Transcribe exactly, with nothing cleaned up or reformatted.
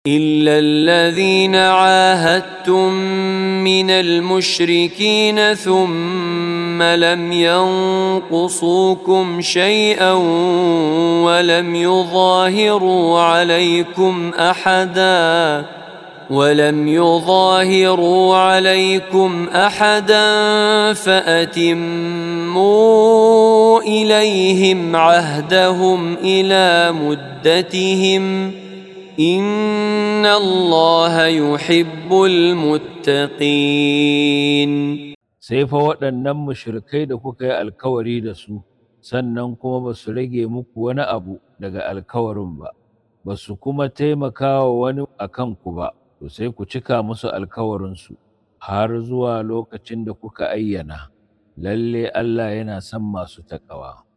إلا الذين عاهدتم من المشركين ثم لم ينقصوكم شيئا ولم يظاهروا عليكم أحدا ولم يظاهروا عليكم أحدا فأتموا إليهم عهدهم إلى مدتهم إن الله يحب المتقين. Sai fa waɗannan mushrikai da kuka yi alkawari da su, sannan kuma ba su rage muku wani abu daga alkawarin ba, ba su kuma taimaka wa wani a kanku ba, to sai ku cika musu alkawarinsu har zuwa lokacin da kuka ayyana. Lalle Allah yana son masu taƙawa.